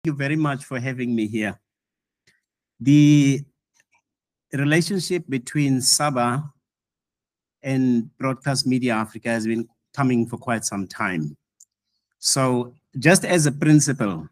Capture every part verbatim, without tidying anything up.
you very much for having me here. The relationship between SABA and Broadcast Media Africa has been coming for quite some time. So just as a principle,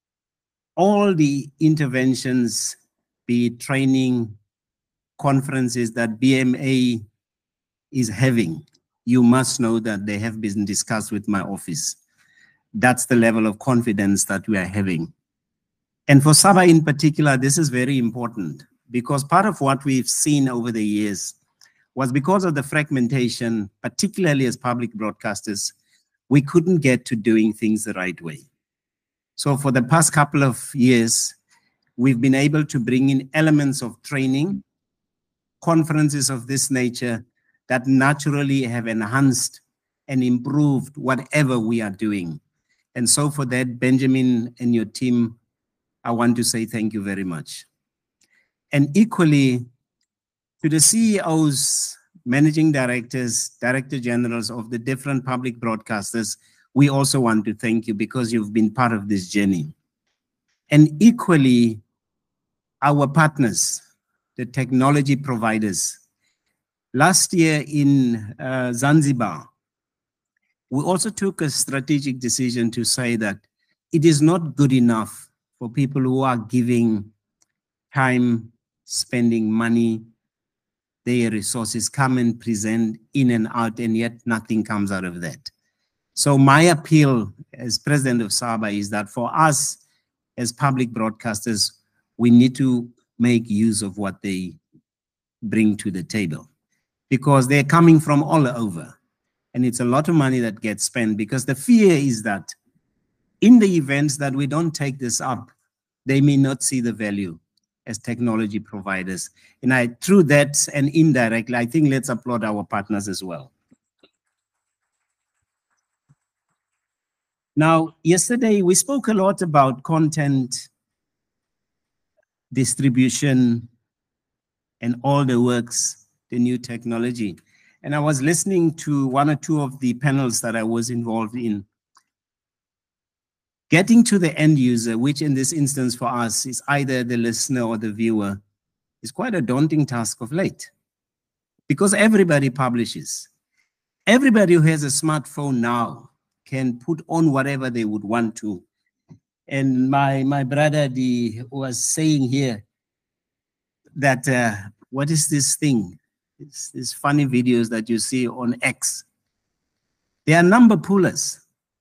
all the interventions, be it training, conferences that B M A is having, you must know that they have been discussed with my office. That's the level of confidence that we are having. And for SABA in particular, this is very important because part of what we've seen over the years was because of the fragmentation, particularly as public broadcasters, we couldn't get to doing things the right way. So for the past couple of years, we've been able to bring in elements of training, conferences of this nature that naturally have enhanced and improved whatever we are doing. And so for that, Benjamin and your team, I want to say thank you very much. And equally, to the C E Os, managing directors, director generals of the different public broadcasters, we also want to thank you because you've been part of this journey. And equally, our partners, the technology providers. Last year in uh, Zanzibar, we also took a strategic decision to say that it is not good enough for people who are giving time, spending money, their resources, come and present in and out, and yet nothing comes out of that. So my appeal as president of SABA is that for us as public broadcasters, we need to make use of what they bring to the table because they're coming from all over. And it's a lot of money that gets spent because the fear is that in the events that we don't take this up, they may not see the value as technology providers. And I, through that and indirectly, I think let's applaud our partners as well. Now, yesterday we spoke a lot about content distribution and all the works, the new technology. And I was listening to one or two of the panels that I was involved in. Getting to the end user, which in this instance for us is either the listener or the viewer, is quite a daunting task of late because everybody publishes. Everybody who has a smartphone now can put on whatever they would want to. And my, my brother the, was saying here that, uh, what is this thing? It's these funny videos that you see on X. They are number pullers.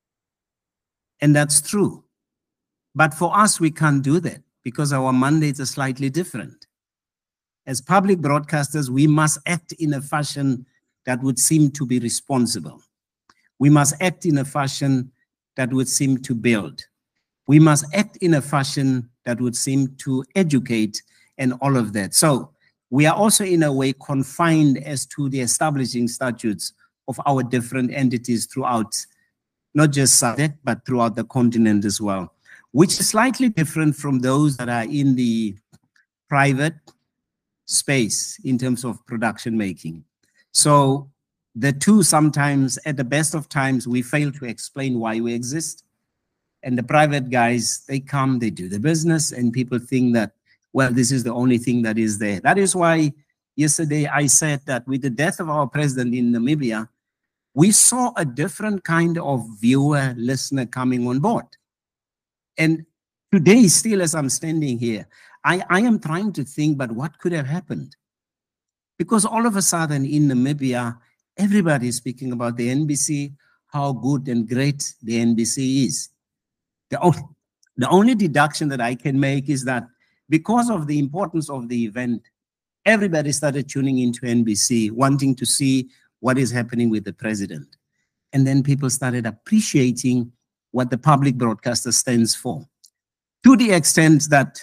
And that's true. But for us, we can't do that because our mandates are slightly different. As public broadcasters, we must act in a fashion that would seem to be responsible. We must act in a fashion that would seem to build. We must act in a fashion that would seem to educate and all of that. So we are also in a way confined as to the establishing statutes of our different entities throughout, not just S A D C, but throughout the continent as well, which is slightly different from those that are in the private space in terms of production making. So the two sometimes, at the best of times, we fail to explain why we exist. And the private guys, they come, they do the business, and people think that, well, this is the only thing that is there. That is why yesterday I said that with the death of our president in Namibia, we saw a different kind of viewer, listener coming on board. And today, still as I'm standing here, I, I am trying to think, but what could have happened? Because all of a sudden in Namibia, everybody is speaking about the N B C, how good and great the N B C is. The only, the only deduction that I can make is that because of the importance of the event, everybody started tuning into N B C, wanting to see what is happening with the president. And then people started appreciating what the public broadcaster stands for, to the extent that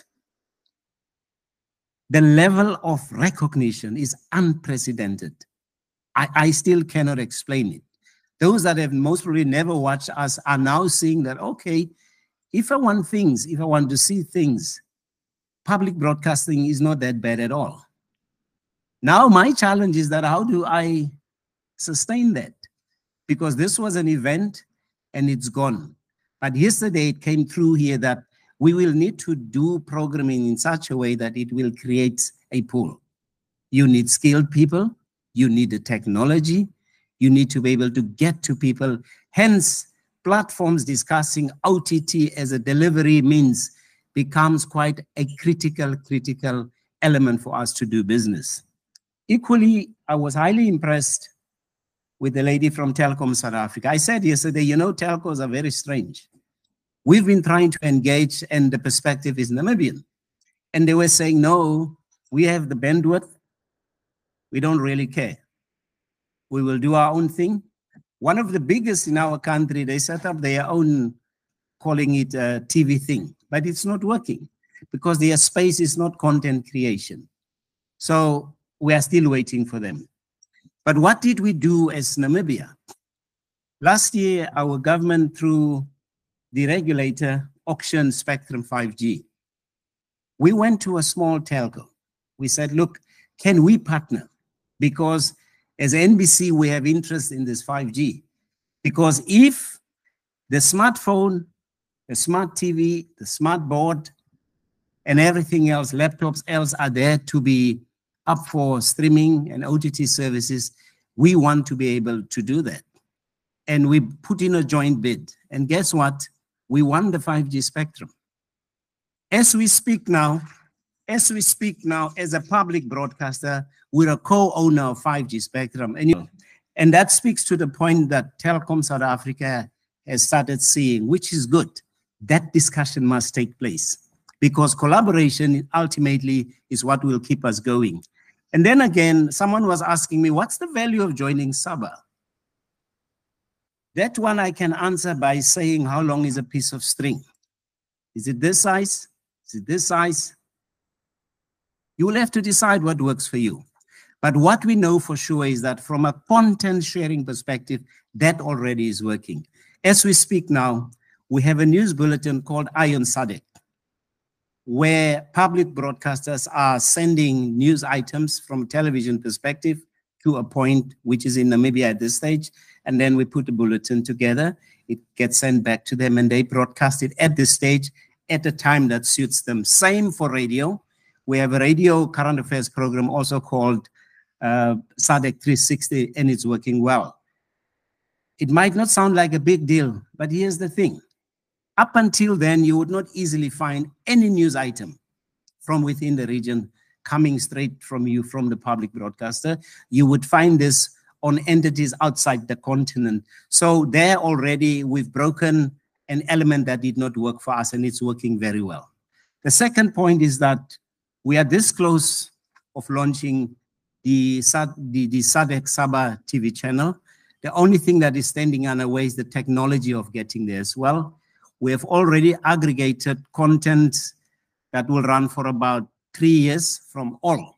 the level of recognition is unprecedented. I, I still cannot explain it. Those that have most probably never watched us are now seeing that, okay, if I want things, if I want to see things, public broadcasting is not that bad at all. Now my challenge is that how do I sustain that? Because this was an event and it's gone. But yesterday it came through here that we will need to do programming in such a way that it will create a pool. You need skilled people, you need the technology, you need to be able to get to people. Hence, platforms discussing O T T as a delivery means becomes quite a critical, critical element for us to do business. Equally, I was highly impressed with the lady from Telkom South Africa. I said yesterday, you know, telcos are very strange. We've been trying to engage, and the perspective is Namibian. And they were saying, no, we have the bandwidth. We don't really care. We will do our own thing. One of the biggest in our country, they set up their own, calling it a T V thing, but it's not working because their space is not content creation. So we are still waiting for them. But what did we do as Namibia? Last year, our government, through the regulator, auctioned Spectrum five G. We went to a small telco. We said, look, can we partner? Because as N B C, we have interest in this five G. Because if the smartphone, the smart T V, the smart board, and everything else, laptops else are there to be up for streaming and O T T services, we want to be able to do that. And we put in a joint bid. And guess what? We won the five G spectrum. As we speak now, as we speak now, as a public broadcaster, we're a co-owner of five G spectrum. And, you know, and that speaks to the point that Telkom South Africa has started seeing, which is good. That discussion must take place because collaboration ultimately is what will keep us going. And then again, someone was asking me, what's the value of joining SABA? That one I can answer by saying, how long is a piece of string? Is it this size? Is it this size? You will have to decide what works for you. But what we know for sure is that from a content sharing perspective, that already is working. As we speak now, we have a news bulletin called Eye on S A D C, where public broadcasters are sending news items from a television perspective to a point which is in Namibia at this stage. And then we put the bulletin together. It gets sent back to them and they broadcast it at this stage at a time that suits them. Same for radio. We have a radio current affairs program also called uh, S A D C three sixty, and it's working well. It might not sound like a big deal, but here's the thing. Up until then, you would not easily find any news item from within the region coming straight from you, from the public broadcaster. You would find this on entities outside the continent. So there already, we've broken an element that did not work for us, and it's working very well. The second point is that we are this close of launching the, the, the S A D C SABA T V channel. The only thing that is standing on our way is the technology of getting there as well. We have already aggregated content that will run for about three years from all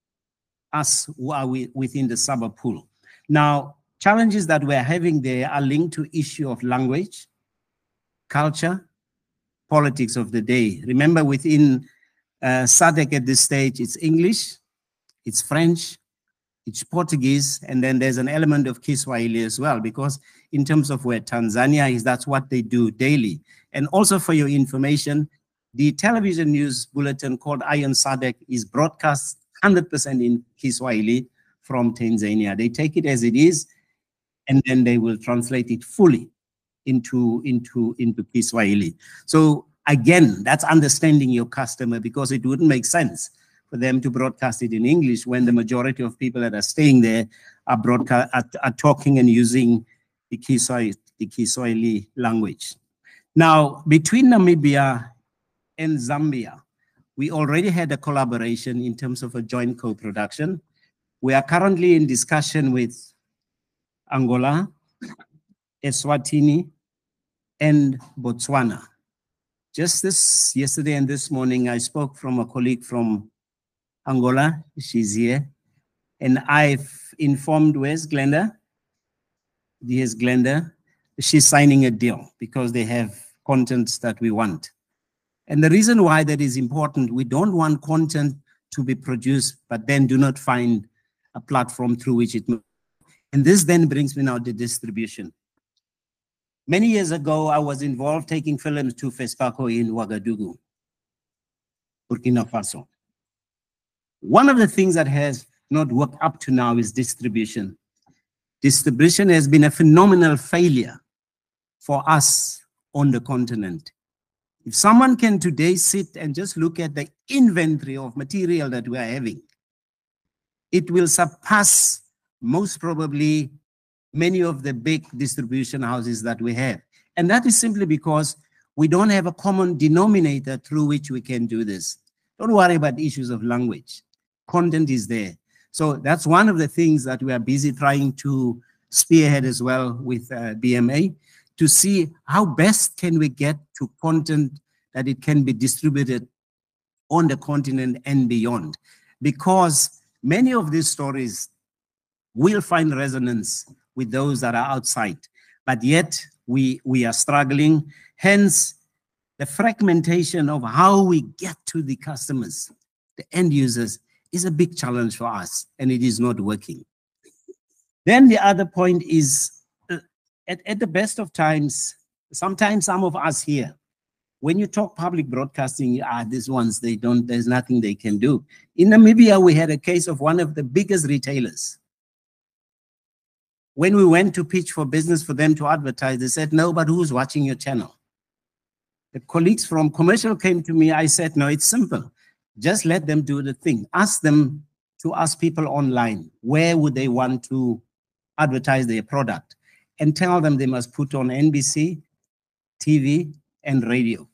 us who are within the SABA pool. Now, challenges that we're having there are linked to issue of language, culture, politics of the day. Remember, within uh, S A D C at this stage, it's English, it's French, it's Portuguese, and then there's an element of Kiswahili as well, because in terms of where Tanzania is, that's what they do daily. And also for your information, the television news bulletin called Eye on S A D C is broadcast one hundred percent in Kiswahili from Tanzania. They take it as it is, and then they will translate it fully into, into, into Kiswahili. So again, that's understanding your customer, because it wouldn't make sense for them to broadcast it in English when the majority of people that are staying there are, broadcast, are, are talking and using the Kiswahili, the Kiswahili language. Now, between Namibia and Zambia, we already had a collaboration in terms of a joint co-production. We are currently in discussion with Angola, Eswatini, and Botswana. Just this yesterday and this morning, I spoke from a colleague from Angola, she's here, and I've informed, where's Glenda? Here's Glenda. She's signing a deal because they have contents that we want. And the reason why that is important, we don't want content to be produced, but then do not find a platform through which it moves. And this then brings me now to distribution. Many years ago, I was involved taking films to FESPACO in Ouagadougou. Burkina Faso. One of the things that has not worked up to now is distribution. Distribution has been a phenomenal failure for us on the continent. If someone can today sit and just look at the inventory of material that we are having, it will surpass most probably many of the big distribution houses that we have. And that is simply because we don't have a common denominator through which we can do this. Don't worry about issues of language. Content is there. So that's one of the things that we are busy trying to spearhead as well with uh, B M A, to see how best can we get to content that it can be distributed on the continent and beyond. Because many of these stories will find resonance with those that are outside, but yet we, we are struggling. Hence, the fragmentation of how we get to the customers, the end users, is a big challenge for us, and it is not working. Then the other point is, uh, at, at the best of times, sometimes some of us here, when you talk public broadcasting, ah, these ones, they don't, there's nothing they can do. In Namibia, we had a case of one of the biggest retailers. When we went to pitch for business for them to advertise, they said, no, but who's watching your channel? The colleagues from commercial came to me. I said, no, it's simple. Just let them do the thing. Ask them to ask people online, where would they want to advertise their product? And tell them they must put on N B C, T V, and radio.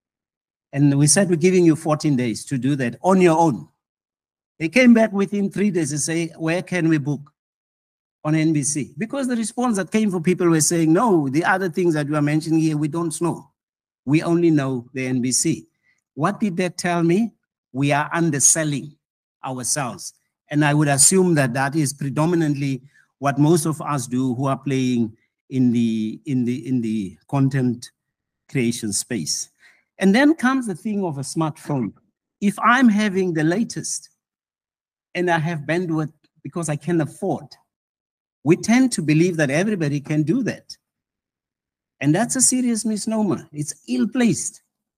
And we said, we're giving you fourteen days to do that on your own. They came back within three days to say, where can we book? On N B C. Because the response that came from people were saying, no, the other things that you are mentioning here, we don't know. We only know the N B C. What did that tell me? We are underselling ourselves. And I would assume that that is predominantly what most of us do who are playing in the, in the, in the content creation space. And then comes the thing of a smartphone. If I'm having the latest and I have bandwidth because I can afford, we tend to believe that everybody can do that. And that's a serious misnomer. It's ill-placed.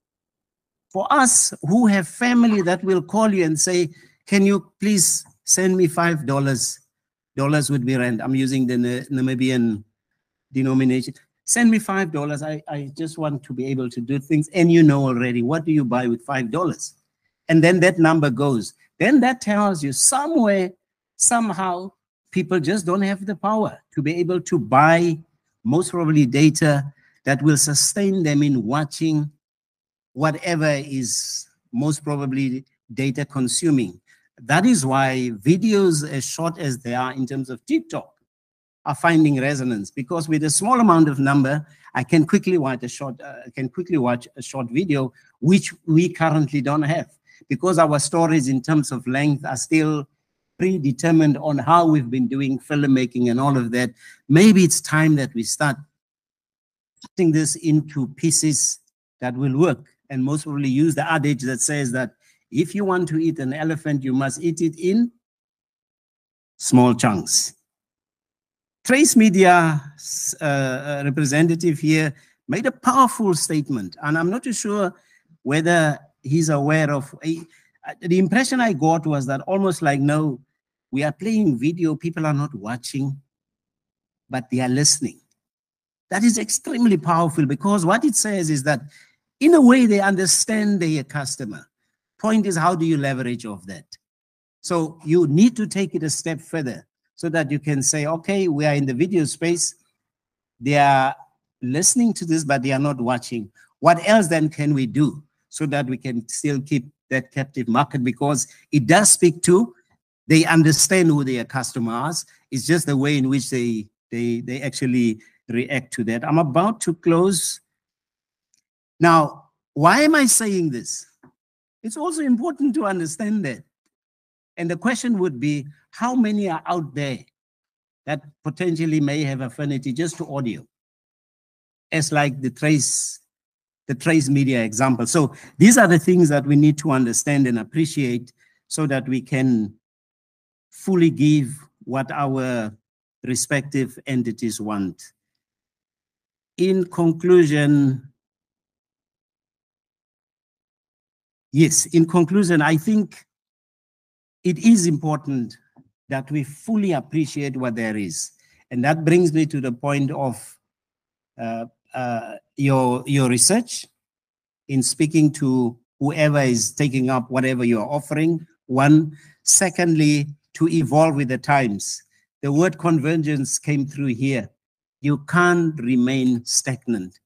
For us who have family that will call you and say, can you please send me five dollars? Dollars would be rand. I'm using the Namibian denomination. Send me five dollars. I, I just want to be able to do things. And you know already, what do you buy with five dollars? And then that number goes. Then that tells you somewhere, somehow, people just don't have the power to be able to buy most probably data that will sustain them in watching whatever is most probably data consuming. That is why videos as short as they are in terms of TikTok are finding resonance, because with a small amount of number, I can quickly watch a short, uh, can quickly watch a short video, which we currently don't have, because our stories in terms of length are still predetermined on how we've been doing filmmaking and all of that. Maybe it's time that we start putting this into pieces that will work, and most probably use the adage that says that if you want to eat an elephant, you must eat it in small chunks. Trace Media uh, representative here made a powerful statement, and I'm not too sure whether he's aware of, a, the impression I got was that almost like, no, we are playing video, people are not watching, but they are listening. That is extremely powerful, because what it says is that in a way they understand their customer. Point is, how do you leverage off that? So you need to take it a step further so that you can say, okay, we are in the video space. They are listening to this, but they are not watching. What else then can we do so that we can still keep that captive market? Because it does speak to, they understand who their customers are. It's just the way in which they, they, they actually react to that. I'm about to close. Now, why am I saying this? It's also important to understand that. And the question would be, how many are out there that potentially may have affinity just to audio? As like the Trace, the Trace Media example. So these are the things that we need to understand and appreciate so that we can fully give what our respective entities want. In conclusion, Yes, in conclusion, I think it is important that we fully appreciate what there is. And that brings me to the point of uh, uh, your, your research in speaking to whoever is taking up whatever you're offering. One. Secondly, to evolve with the times. The word convergence came through here. You can't remain stagnant.